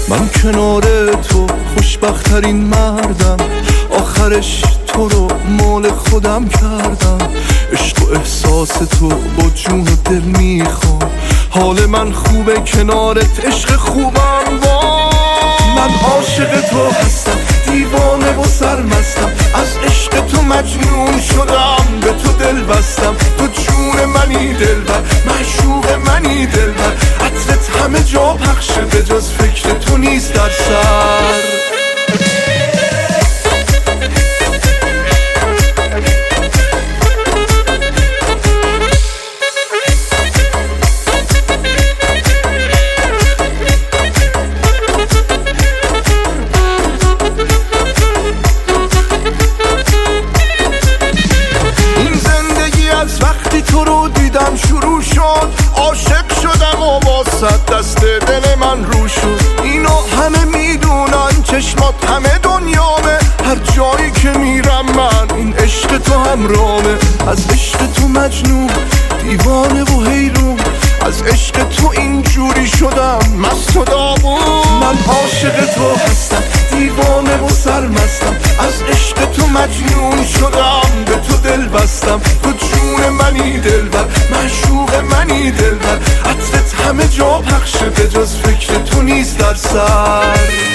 من کنار تو خوشبخت‌ترین مردم، آخرش تو رو مال خودم کردم. عشق و احساس تو با جون و دل میخوام، حال من خوبه کنارت عشق خوبم. من عاشق تو هستم، دیوانه و سرمستم، از عشق تو مجنون شدم، به تو دل بستم. تو جون منی دلبر، معشوق منی دلبر، عطرت همه جا پخشه به جز فکر تو نیست در سر. وقتی تو رو دیدم شروع شد، عاشق شدم و واسه دست دل من رو شد. اینو همه میدونن، چشمات همه دنیامه، هر جایی که میرم من این عشق تو همرامه. از عشق تو مجنون، دیوانه و حیرون، از عشق تو اینجوری شدم مست و داغون. من عاشق تو هستم، دیوانه و سرمستم، از عشق تو مجنون شدم، به تو دل بستم. تو جون منی دلبر، معشوق منی دلبر، عطرت همه جا پخشه به جز فکر تو نیست در سر.